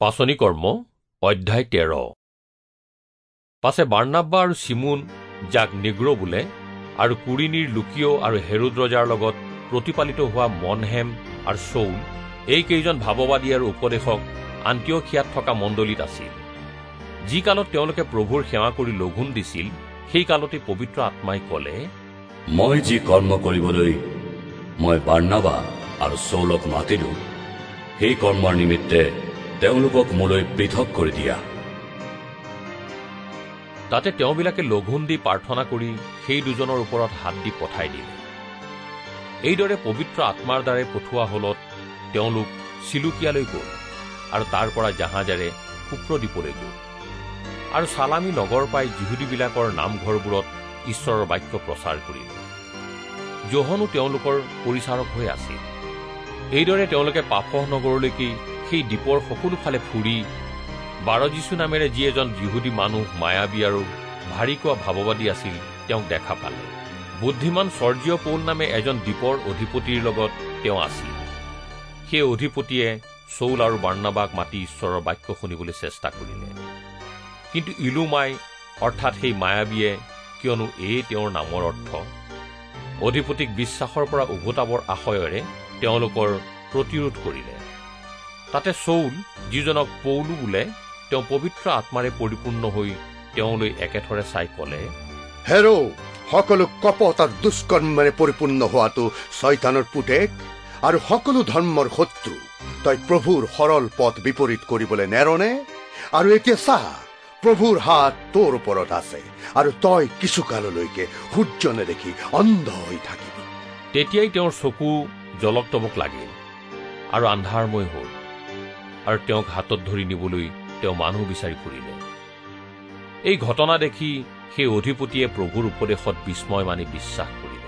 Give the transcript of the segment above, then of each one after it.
পাচনি কৰ্ম অধ্যায় 13। পাছে বাৰ্নাবা আৰু চিমোন, যাক নিগ্ৰ বোলে, আৰু কুৰিনীৰ লুকিঅ আৰু হেৰোদ ৰজাৰ লগত প্ৰতিপালিত হোৱা মনহেম আৰু চৌল, এইকেইজন ভাৱবাদী আৰু উপদেশক আন্তিঅখিয়াত থকা মণ্ডলীত আছিল। যি কালত তেওঁলোকে প্ৰভুৰ সেৱা কৰি লঘোণ দিছিল, সেই কালতে পবিত্ৰ আত্মাই ক'লে, মই যি কৰ্ম কৰিবলৈ মই বাৰ্নাবা আৰু চৌলক মাতিলো, সেই কৰ্মৰ নিমিত্তে তেওঁলোকক মোলৈ পৃথক কৰি দিয়া। তাতে তেওঁবিলাকে লঘোণ দি প্ৰাৰ্থনা কৰি সেই দুজনৰ ওপৰত হাত দি পঠাই দিলে। এইদৰে পবিত্ৰ আত্মাৰ দ্বাৰাই পঠোৱা হলত তেওঁলোক চিলুকিয়ালৈ গ'ল আৰু তাৰ পৰা জাহাজেৰে কুপ্ৰদ্বীপলৈ গ'ল আৰু চালামী নগৰ পাই যিহুদীবিলাকৰ নামঘৰবোৰত ঈশ্বৰৰ বাক্য প্ৰচাৰ কৰিলে। যোহনো তেওঁলোকৰ পৰিচাৰক হৈ আছিল। এইদৰে তেওঁলোকে পাফহ নগৰলৈকে সেই দ্বীপৰ সকলোফালে ফুৰি বাৰজিচু নামেৰে যি এজন যিহুদী মানুহ মায়াবী আৰু ভাৰিকোৱা ভাৱবাদী আছিল, তেওঁক দেখা পালে। বুদ্ধিমান চৰ্জীয় পৌল নামে এজন দ্বীপৰ অধিপতিৰ লগত তেওঁ আছিল। সেই অধিপতিয়ে চৌল আৰু বাৰ্নাবাক মাতি ঈশ্বৰৰ বাক্য শুনিবলৈ চেষ্টা কৰিলে। কিন্তু ইলুমাই অৰ্থাৎ সেই মায়াবীয়ে, কিয়নো এই তেওঁৰ নামৰ অৰ্থ, অধিপতিক বিশ্বাসৰ পৰা উভতাবৰ আশয়েৰে তেওঁলোকৰ প্ৰতিৰোধ কৰিলে। তাতে চৌল, যিজনক পৌলো বোলে, তেওঁ পবিত্ৰ আত্মাৰে পৰিপূৰ্ণ হৈ তেওঁলৈ একেথৰে চাই ক'লে, হেৰ, সকলো কপট আৰু দুষ্কৰ্মেৰে পৰিপূৰ্ণ হোৱাটো শয়তানৰ পুতেক আৰু সকলো ধৰ্মৰ শত্ৰু। তই প্ৰভুৰ সৰল পথ বিপৰীত কৰিবলৈ নেৰনে? আৰু এতিয়া চাহ, প্ৰভুৰ হাত তোৰ ওপৰত আছে আৰু তই কিছুকাললৈকে সূৰ্য নেদেখি অন্ধ হৈ থাকিবি। তেতিয়াই তেওঁৰ চকু জলক-তবক লাগিল আৰু আন্ধাৰময় হ'ল, আৰু তেওঁক হাতত ধৰি নিবলৈ তেওঁ মানুহ বিচাৰি ফুৰিলে। এই ঘটনা দেখি সেই অধিপতিয়ে প্ৰভুৰ উপদেশত বিস্ময় মানি বিশ্বাস কৰিলে।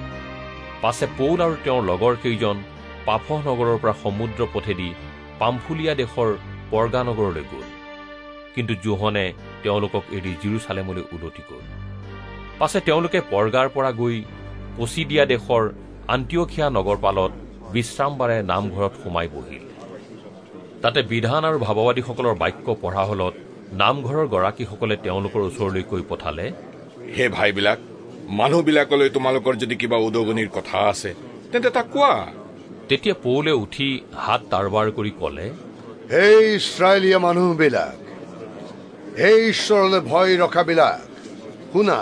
পাছে পৌল আৰু তেওঁৰ লগৰ কেইজন পাফহ নগৰৰ পৰা সমুদ্ৰ পথেদি পামফুলিয়া দেশৰ পৰ্গা নগৰলৈ গ'ল। কিন্তু যোহনে তেওঁলোকক এৰি জেৰুচালেমলৈ উলটি গ'ল। পাছে তেওঁলোকে পৰ্গাৰ পৰা গৈ পচিদিয়া দেশৰ আন্তিঅখিয়া নগৰপালত বিশ্ৰামবাৰে নামঘৰত সোমাই বহিল। তাতে বিধান আৰু ভাৱবাদীসকলৰ বাক্য পঢ়া হলত নামঘৰৰ গৰাকীসকলে তেওঁলোকৰ ওচৰলৈ কৈ পঠালে, হে ভাইবিলাক, মানুহবিলাকলৈ তোমালোকৰ যদি কিবা উদগনিৰ কথা আছে তেন্তে তাক কোৱা। তেতিয়া পৌলে উঠি হাত তাৰবাৰ কৰি ক'লে, হে ইছৰাইলীয়া মানুহবিলাক, হে ঈশ্বৰলৈ ভয় ৰখাবিলাক, শুনা।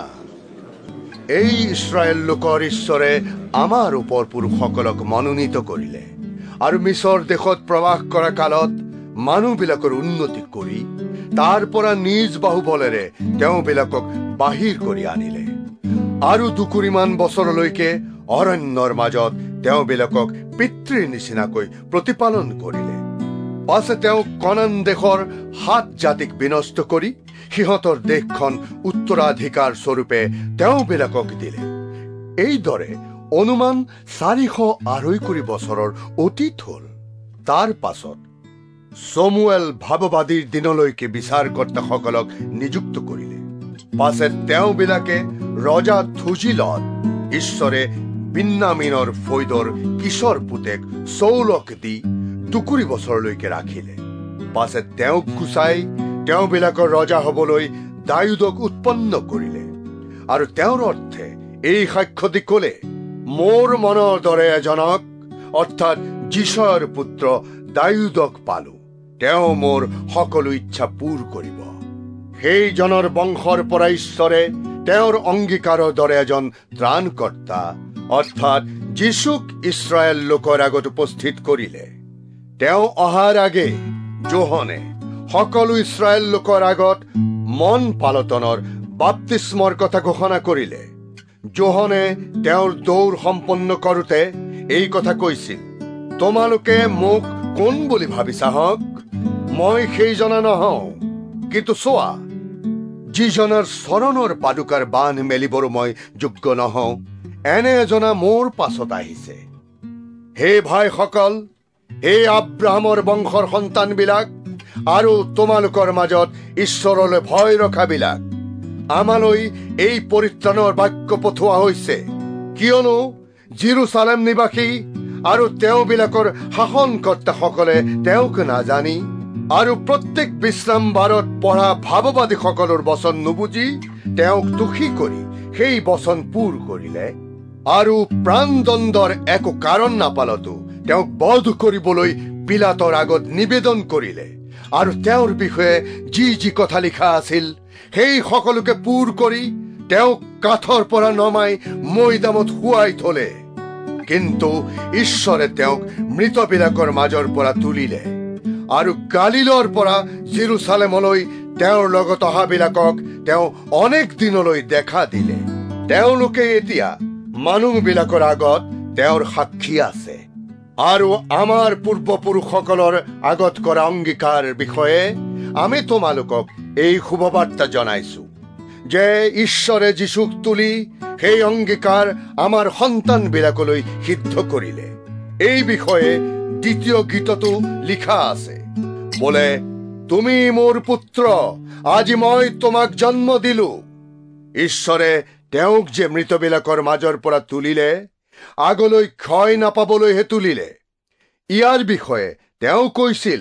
এই ইছৰাইল লোকৰ ঈশ্বৰে আমাৰ ওপৰ পুৰুষসকলক মনোনীত কৰিলে আৰু মিছৰ দেশত প্ৰৱাস কৰা কালত মানুহবিলাকৰ উন্নতি কৰি তাৰ পৰা নিজ বাহুবলেৰে তেওঁবিলাকক বাহিৰ কৰি আনিলে আৰু 2 কুৰিমান বছৰলৈকে অৰণ্যৰ মাজত তেওঁবিলাকক পিতৃৰ নিচিনাকৈ প্ৰতিপালন কৰিলে। পাছে তেওঁ কনান দেশৰ 7 জাতিক বিনষ্ট কৰি সিহঁতৰ দেশখন উত্তৰাধিকাৰ স্বৰূপে তেওঁবিলাকক দিলে। এইদৰে অনুমান 402 বছৰৰ অতীত হ'ল। তাৰ পাছত চমুৱেল ভাৱবাদীৰ দিনলৈকে বিচাৰকৰ্তাসকলক নিযুক্ত কৰিলে। পাছে তেওঁবিলাকে ৰজা থুজিলত ঈশ্বৰে বিন্যামিনৰ ফৈদৰ কিশোৰ পুতেক চৌলক দি 2 বছৰলৈকে ৰাখিলে। পাছে তেওঁক গুচাই তেওঁবিলাকৰ ৰজা হবলৈ দায়ুদক উৎপন্ন কৰিলে আৰু তেওঁৰ অৰ্থে এই সাক্ষ্য দি ক'লে, মোৰ মনৰ দৰে এজনক, অৰ্থাৎ যিশয়ৰ পুত্ৰ দায়ুদক পালো। তেওঁ মোৰ সকলো ইচ্ছা পূৰ কৰিব। সেইজনৰ বংশৰ পৰা ঈশ্বৰে তেওঁৰ অংগীকাৰৰ দৰে এজন ত্ৰাণকৰ্তা, অৰ্থাৎ যীশুক ইছৰাইল লোকৰ আগত উপস্থিত কৰিলে। তেওঁ অহাৰ আগে যোহনে সকলো ইছৰাইল লোকৰ আগত মন পালটনৰ বাপ্তিস্মৰ কথা ঘোষণা কৰিলে। যোহনে তেওঁৰ দৌৰ সম্পন্ন কৰোতে এই কথা কৈছিল, তোমালোকে মোক কোন বুলি ভাবিছা হওক? মই সেইজনা নহওঁ, কিন্তু চোৱা, যিজনৰ চৰণৰ পাদুকাৰ বান্ধ মেলিবৰ মই যোগ্য নহওঁ, এনে এজনা মোৰ পাছত আহিছে। হে ভাইসকল, হে আব্ৰাহামৰ বংশৰ সন্তানবিলাক আৰু তোমালোকৰ মাজত ঈশ্বৰলৈ ভয় ৰখাবিলাক, আমালৈ এই পৰিত্ৰাণৰ বাক্য পঠোৱা হৈছে, কিয়নো জেৰুচালেম নিবাসী আৰু তেওঁবিলাকৰ শাসনকৰ্তাসকলে তেওঁক নাজানি আৰু প্ৰত্যেক বিশ্ৰাম বাৰত পঢ়া ভাৱবাদীসকলৰ বচন নুবুজি তেওঁক দোষী কৰি সেই বচন পূৰ কৰিলে আৰু প্ৰাণদণ্ডৰ একো কাৰণ নাপালতো তেওঁক বধ কৰিবলৈ পিলাতৰ আগত নিবেদন কৰিলে আৰু তেওঁৰ বিষয়ে যি কথা লিখা আছিল সেই সকলোকে পূৰ কৰি তেওঁক কাঠৰ পৰা নমাই মৈদামত শুৱাই থলে। কিন্তু ঈশ্বৰে তেওঁক মৃতবিলাকৰ মাজৰ পৰা তুলিলে আৰু গালিলৰ পৰা জেৰুজালেমলৈ তেওঁৰ লগত অহাবিলাকক তেওঁ অনেক দিনলৈ দেখা দিলে। তেওঁলোকে এতিয়া মানুহবিলাকৰ আগত তেওঁৰ সাক্ষী আছে আৰু আমাৰ পূৰ্বপুৰুষসকলৰ আগত কৰা অংগীকাৰ বিষয়ে আমি তোমালোকক এই শুভবাৰ্তা জনাইছো যে ঈশ্বৰে যীশুক তুলি সেই অংগীকাৰ আমাৰ সন্তানবিলাকলৈ সিদ্ধ কৰিলে। এই বিষয়ে দ্বিতীয় গীততো লিখা আছে, বোলে তুমি মোৰ পুত্ৰ, আজি মই তোমাক জন্ম দিলো। ঈশ্বৰে তেওঁক যে মৃতবিলাকৰ মাজৰ পৰা তুলিলে, আগলৈ ক্ষয় নাপাবলৈহে তুলিলে। ইয়াৰ বিষয়ে তেওঁ কৈছিল,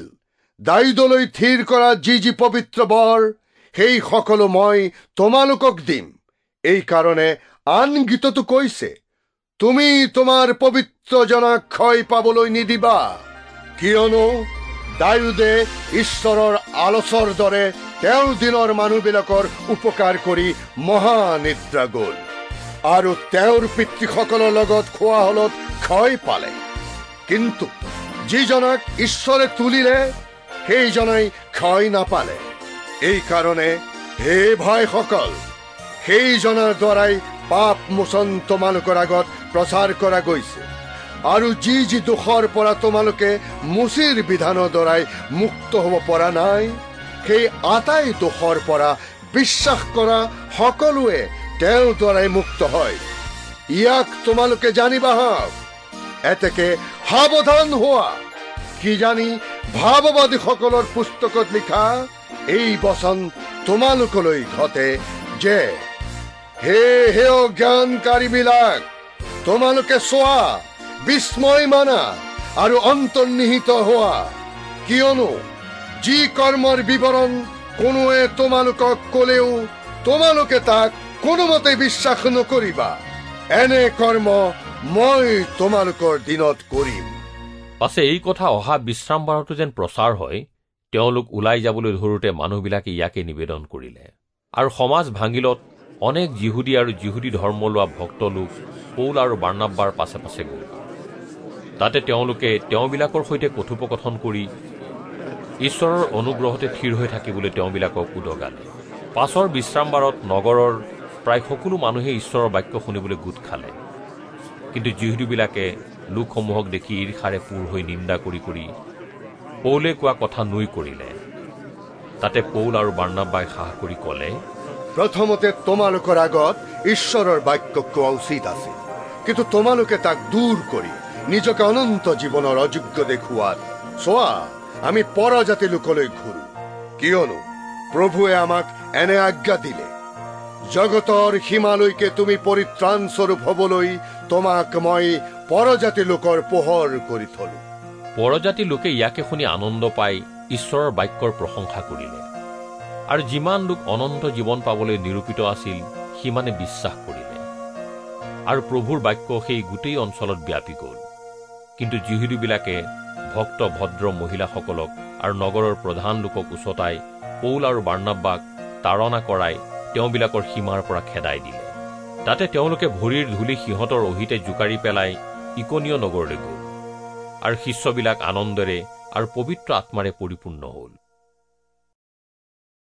দাউদলৈ থিৰ কৰা যি পবিত্ৰ বৰ সেই সকলো মই তোমালোকক দিম। এই কাৰণে আন গীততো কৈছে, তুমি তোমাৰ পবিত্ৰ জনাক ক্ষয় পাবলৈ নিদিবা, কিয়নো দাউদে ঈশ্বৰৰ আলচৰ দৰে তেওঁৰ দিনৰ মানুহবিলাকৰ উপকাৰ কৰি মহানিদ্ৰা গল আৰু তেওঁৰ পিতৃসকলৰ লগত খোৱা হলত ক্ষয় পালে। কিন্তু যিজনাক ঈশ্বৰে তুলিলে সেইজনাই ক্ষয় নাপালে। এই কাৰণে হে ভাইসকল, সেইজনাৰ দ্বাৰাই পাপ মোচন তোমালোকৰ আগত প্ৰচাৰ কৰা গৈছে আৰু যি দোষৰ পৰা তোমালোকে মুচিৰ বিধানৰ দ্বাৰাই মুক্ত হ'ব পৰা নাই, সেই আটাই দোষৰ পৰা বিশ্বাস কৰা সকলোৱে তেওঁৰ দ্বাৰাই মুক্ত হয়। ইয়াক তোমালোকে জানিবা হওক, এতেকে সাৱধান হোৱা, কি জানি ভাৱবাদীসকলৰ পুস্তকত লিখা এই বচন তোমালোকলৈ ঘটে যে, হে জ্ঞানকাৰীবিলাক, তোমালোকে চোৱা, বিস্ময় মানা আৰু অন্তৰ্নিহিত হোৱা, কিয়নো যি কৰ্মৰ বিৱৰণ কোনোৱে তোমালোকক কলেও তোমালোকে তাক কোনোমতে বিশ্বাস নকৰিবা। এনে কৰ্ম মই তোমালোকৰ দিনত কৰিম। পাছে এই কথা অহা বিশ্ৰাম বাৰতো যেন প্ৰচাৰ হয়, তেওঁলোক ওলাই যাবলৈ ধৰোতে মানুহবিলাকে ইয়াকে নিবেদন কৰিলে। আৰু সমাজ ভাঙিলত অনেক যিহুদী আৰু যিহুদী ধৰ্ম লোৱা ভক্ত লোক পৌল আৰু বাৰ্নাব্বাৰ পাছে পাছে গ'ল। তাতে তেওঁলোকে তেওঁবিলাকৰ সৈতে কথোপকথন কৰি ঈশ্বৰৰ অনুগ্ৰহতে থিৰ হৈ থাকিবলৈ তেওঁবিলাকক উদগালে। পাছৰ বিশ্ৰাম বাৰত নগৰৰ প্ৰায় সকলো মানুহে ঈশ্বৰৰ বাক্য শুনিবলৈ গোট খালে। কিন্তু যিহুদীবিলাকে লোকসমূহক দেখি ঈৰ্ষাৰে পূৰ হৈ নিন্দা কৰি পৌলে কোৱা কথা নুই কৰিলে। তাতে পৌল আৰু বাৰ্নাব্বাই সাহস কৰি ক'লে, প্ৰথমতে তোমালোকৰ আগত ঈশ্বৰৰ বাক্য কোৱা উচিত আছিল, কিন্তু তোমালোকে তাক দূৰ কৰি নিজকে অনন্ত জীৱনৰ অযোগ্য দেখুৱাত চোৱা, আমি পৰজাতি লোকলৈ ঘূৰো, কিয়নো প্ৰভুৱে আমাক এনে আজ্ঞা দিলে, জগতৰ সীমালৈকে তুমি পৰিত্ৰাণ স্বৰূপ হবলৈ তোমাক মই পৰজাতি লোকৰ পোহৰ কৰি থলো। পৰজাতি লোকে ইয়াকে শুনি আনন্দ পাই ঈশ্বৰৰ বাক্যৰ প্ৰশংসা কৰিলে আৰু যিমান লোক অনন্ত জীৱন পাবলৈ নিৰূপিত আছিল সিমানে বিশ্বাস কৰিলে আৰু প্ৰভুৰ বাক্য সেই গোটেই অঞ্চলত ব্যাপি গ'ল। কিন্তু যিহুদীবিলাকে ভক্ত ভদ্ৰ মহিলাসকলক আৰু নগৰৰ প্ৰধান লোকক উচতাই পৌল আৰু বাৰ্নাব্বাক তাৰণা কৰাই তেওঁবিলাকৰ সীমাৰ পৰা খেদাই দিলে। তাতে তেওঁলোকে ভৰিৰ ধূলি সিহঁতৰ অহিতে জোকাৰি পেলাই ইকনিয় নগৰলৈ গ'ল আৰু শিষ্যবিলাক আনন্দেৰে আৰু পবিত্ৰ আত্মাৰে পৰিপূৰ্ণ হ'ল।